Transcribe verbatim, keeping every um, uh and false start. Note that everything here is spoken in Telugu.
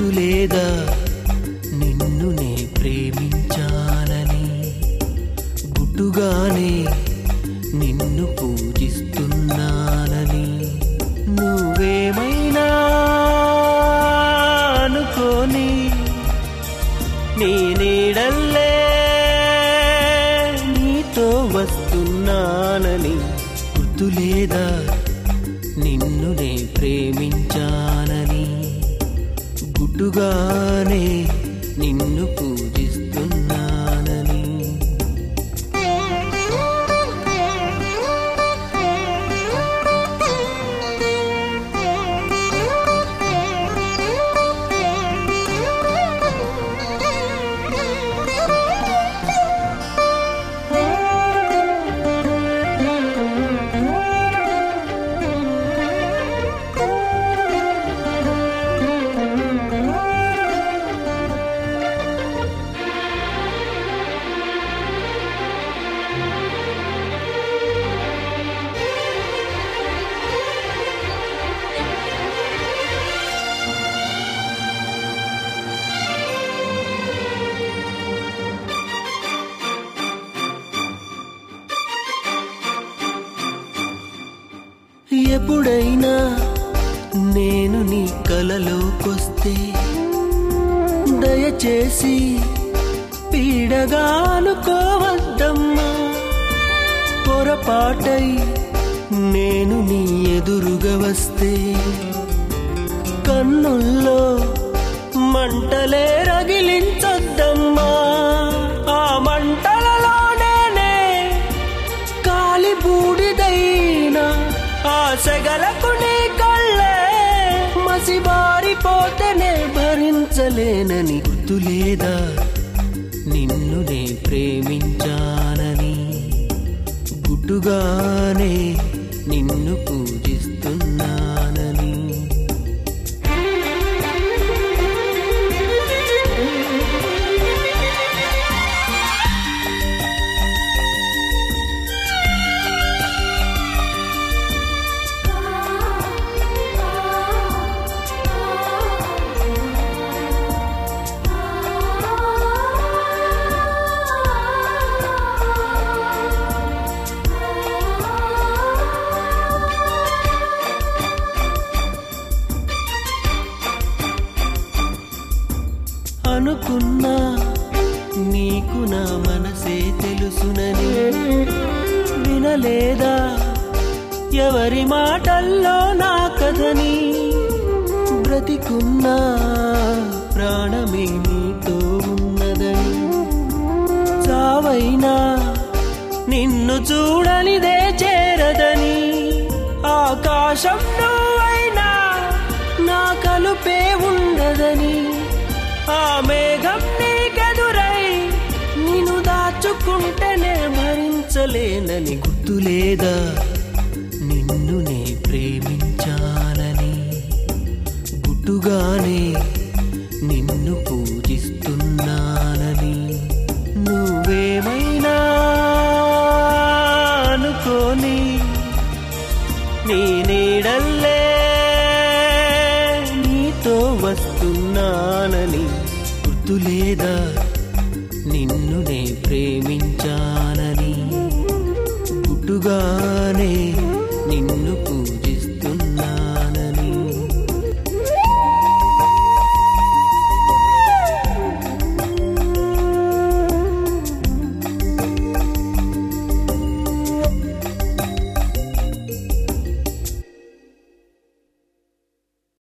గుర్తులేదా నిన్ను నే ప్రేమించాలని గుట్టుగానే నిన్ను పూజిస్తున్నానని నువ్వేమైనా అనుకోని నీ నీడల్లే నీతో వస్తున్నానని గుర్తులేదా నిన్ను నే ప్రేమించానని గుట్టుగానే నిన్ను పూజిస్తున్నానని ఎప్పుడైనా నేను నీ కలలోకొస్తే దయచేసి పీడగా అనుకోవద్దమ్మా పొరపాటై నేను నీ ఎదురుగా వస్తే కన్నుల్లో మంటలే రగిలించొద్దమ్మా ఆ మంటలలోనే కాలి బూడిదైనా ఆశగలకు నీ కళ్ళే మసిబారిపోతేనే భరించలేనని గుర్తులేదా నిన్ను నే ప్రేమించానని గుట్టుగానే నిన్ను పూజిస్తున్నానని అనుకున్నా నీకు నా మనసే తెలుసునని వినలేదా ఎవరి మాటల్లో నా కథని బ్రతికున్నా ప్రాణమే నీతో ఉన్నదని చావైనా నిన్ను చూడనిదే చేరదని ఆకాశం నువ్వైనా నా కలుపే ఉండదని ఆ మేఘం నీకెదురై నిన్ను దాచుకుంటేనే భరించలేనని గుర్తులేదా నిన్ను నే ప్రేమించానని గుట్టుగానే నిన్ను పూజిస్తున్నానని నువ్వేమైనా అనుకోని నీ నీడల్లే నీతో వస్తున్నానని గుర్తులేదా నిన్ను నే ప్రేమించానని గుట్టుగానే నిన్ను పూజ